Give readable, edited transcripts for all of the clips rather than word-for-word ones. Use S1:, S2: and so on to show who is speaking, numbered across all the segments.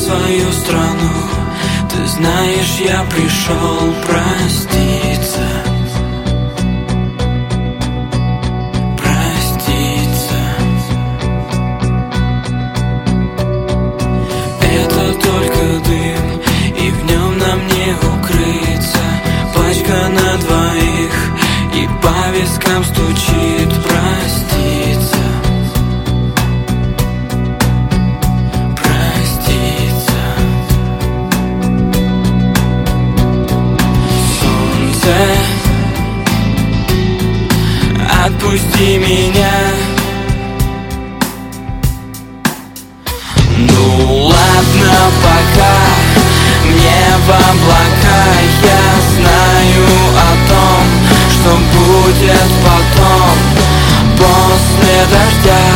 S1: свою страну. Ты знаешь, я пришел проститься. Проститься. Это только дым, и в нем нам не укрыться. Пачка на двоих, и по вискам стучит проститься. Отпусти меня. Ну ладно, пока мне в облака. Я знаю о том, что будет потом, после дождя.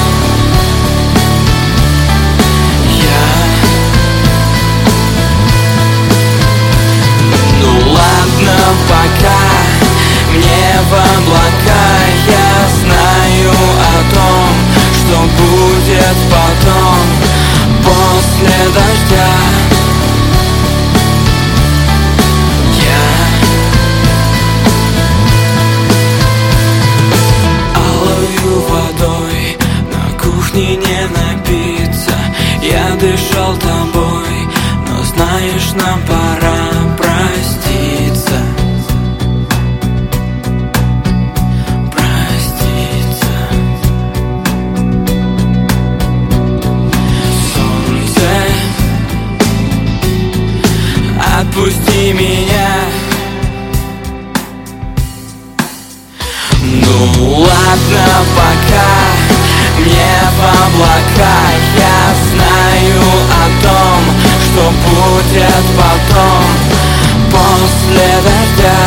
S1: Ну ладно, пока мне в облака. Я знаю о том, что будет потом, после дождя. Алою водой на кухне не напиться. Я дышал тобой, но знаешь, нам пора проститься. Отпусти меня. Ну ладно, пока мне в облака. Я знаю о том, что будет потом, после дождя.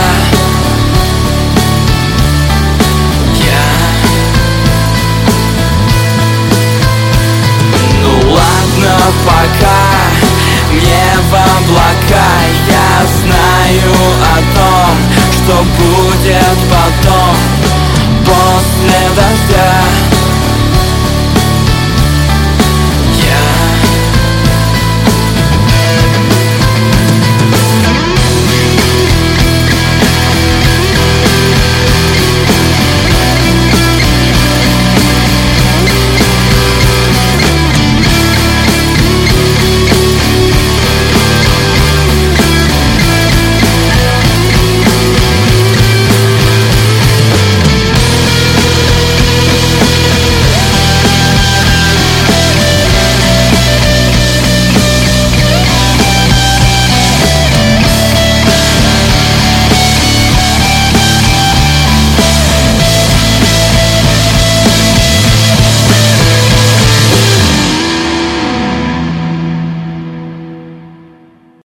S1: Ну ладно, пока мне в облака. Я знаю о том, что будет